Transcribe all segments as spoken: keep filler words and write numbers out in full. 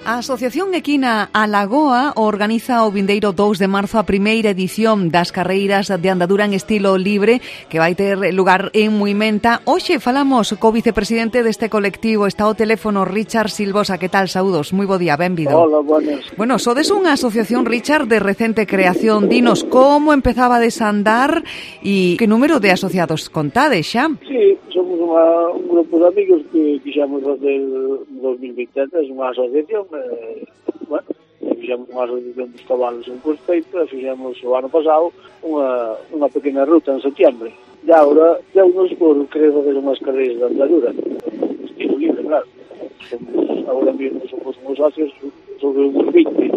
A Asociación Equina A Lagoa organiza o vindeiro dous de marzo a primeira edición das carreiras de andadura en estilo libre que vai ter lugar en Muimenta. Hoxe falamos co vicepresidente deste colectivo, está ao teléfono Richard Silvosa. Que tal? Saúdos, moi bo día, benvido. Hola, buenas. Bueno, sodes unha asociación, Richard, de recente creación. Dinos como empezabades a andar e que número de asociados contades xa? Sí, somos unha, un grupo de amigos que quixemos facer dos mil vinte e tres unha asociación. Eh, bueno, fixemos unha asociación dos cabalos en Cospeito e fixemos o ano pasado unha, unha pequena ruta en setiembre. E agora deu-nos por querer fazer unhas carreiras de andadura, estilo libre, claro. Somos, agora mesmo somos uns socios sobre uns vinte.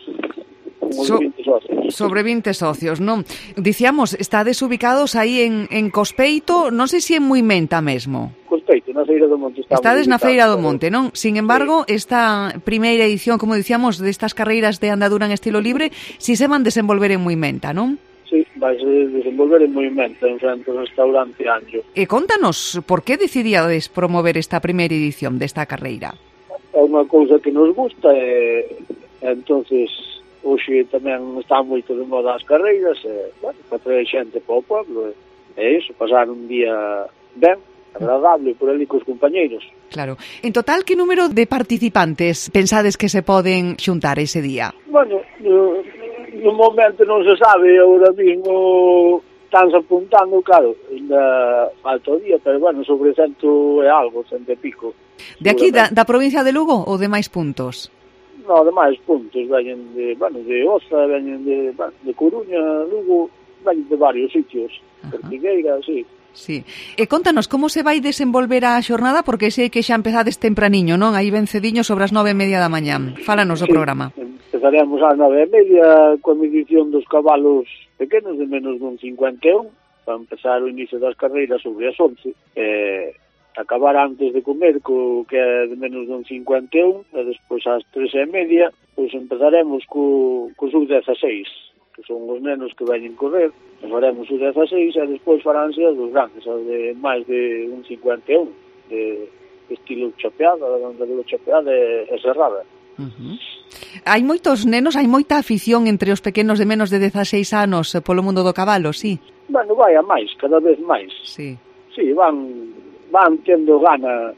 So, sobre vinte socios, non? Dicíamos, estades ubicados aí en, en Cospeito, non sei se en Muimenta mesmo. Cospeito, na Feira do Monte. Estades na Feira do Monte, non? Sin embargo, sí, esta primeira edición, como dicíamos, destas carreiras de andadura en estilo libre, si se van desenvolver en Muimenta, non? Sí, vai se desenvolver en Muimenta, en frente ao restaurante Anjo. E contanos, por que decidíades promover esta primeira edición desta carreira? É unha cousa que nos gusta e, entonces hoxe tamén está moito de moda as carreiras, e, bueno, para traer xente para o pueblo, e, e iso, pasar un día ben, agradable por ali cos compañeiros. Claro. En total, que número de participantes pensades que se poden xuntar ese día? Bueno, no, no momento non se sabe, agora mismo estánse apuntando, claro, ainda falta o día, pero bueno, sobre cento e algo, cento e pico. De aquí, da, da provincia de Lugo ou de máis puntos? No, de máis puntos, veñen de, bueno, de Oza, veñen de, bueno, de Coruña, Lugo, veñen de varios sitios, Pertigueira, sí. Sí. E contanos, como se vai desenvolver a xornada, porque sei que xa empezades tempraniño, non? Aí ben cediño sobre as nove e media da mañá. Fálanos do sí, programa. Empezaremos ás nove e media coa medición dos cabalos pequenos de menos dun cincuenta e un, para empezar o inicio das carreiras sobre as once. Eh, acabar antes de comer co que é de menos dun cincuenta e un, e despois ás tres e media pois empezaremos co, co sub dezaseis, que son os nenos que veñen correr, e faremos o dezaseis e despois faránse as dos grandes, as de máis de un cincuenta e un, de estilo chapeada, onde de chapeada e, e cerrada. Uh-huh. Hai moitos nenos, hai moita afición entre os pequenos de menos de dezaseis anos polo mundo do cabalo, sí? Bueno, vai a máis, cada vez máis. Sí. Sí, van van tendo gana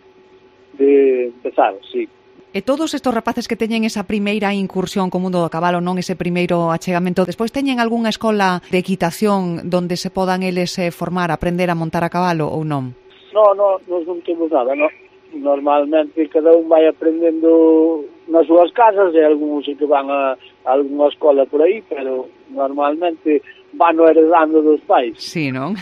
de empezar, sí. E todos estos rapaces que teñen esa primeira incursión co mundo do cabalo, non ese primeiro achegamento, despois teñen algunha escola de equitación donde se podan eles eh, formar, aprender a montar a cabalo ou non? No, no, nos non temos nada, no. Normalmente cada un vai aprendendo nas súas casas e algúns que van a, a algunha escola por aí, pero normalmente van o heredando dos pais. Sí, non?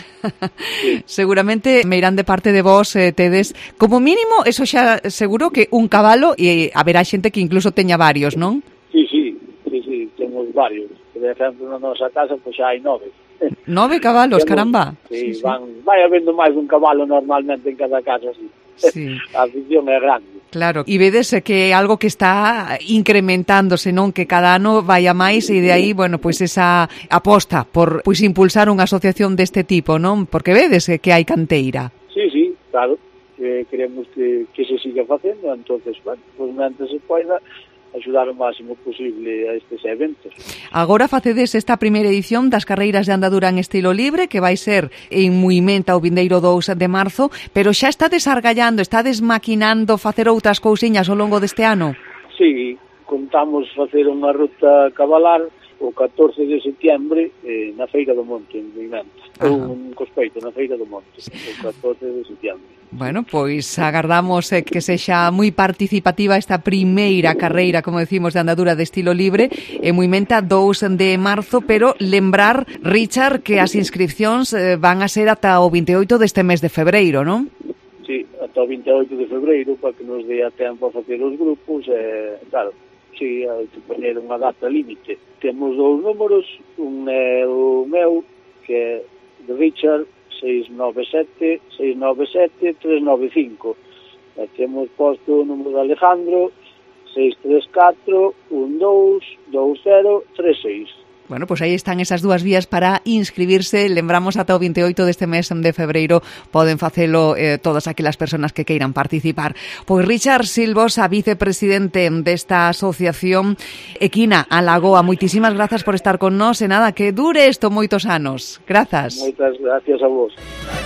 Sí. Seguramente me irán de parte de vos, eh, tedes, como mínimo, eso xa seguro que un cabalo, e haberá xente que incluso teña varios, non? Sí, sí, sí, sí, temos varios. Por exemplo, na nosa casa, pois xa hai nove. Nove cabalos, temos, caramba. Sí, sí, van, vai habendo máis dun cabalo normalmente en cada casa, sí. Sí. A afición é grande. Claro, e vedes que é algo que está incrementándose, non? Que cada ano vai a máis e de aí, bueno, pois esa aposta por pois impulsar unha asociación deste tipo, non? Porque vedes que hai canteira. Sí, sí, claro. Que queremos que, que se siga facendo, entonces, bueno, pois mentre se poida axudar o máximo posible a estes eventos. Agora facedes esta primeira edición das carreiras de andadura en estilo libre, que vai ser en Muimenta o vindeiro dous de marzo, pero xa estades argallando, estades maquinando facer outras cousiñas ao longo deste ano? Sí, contamos facer unha ruta cabalar o catorce de setiembre eh, na Feira do Monte, en Muimenta. Ou un Cospeito, na Feira do Monte, o catorce de setiembre. Bueno, pois agardamos eh, que sexa moi participativa esta primeira carreira, como decimos, de andadura de estilo libre en Muimenta dous de marzo, pero lembrar, Richard, que as inscripcións eh, van a ser ata o vinte e oito deste mes de febreiro, non? Sí, ata o vinte e oito de febreiro, para que nos dé a tempo a facer os grupos, e, eh, claro, sí, hai que poñer unha data límite. Temos dous números, un é o meu, que é de Richard, seis nove sete, seis nove sete, tres nove cinco. E temos posto o número de Alejandro, seis tres catro, un dous, dous cero, tres seis. Bueno, pois aí están esas dúas vías para inscribirse. Lembramos ata o vinte e oito deste mes de febreiro poden facelo eh, todas aquelas persoas que queiran participar. Pois Richard Silvosa, vicepresidente desta asociación Equina a Lagoa, moitísimas grazas por estar con nós e nada, que dure isto moitos anos. Grazas. Moitas gracias a vos.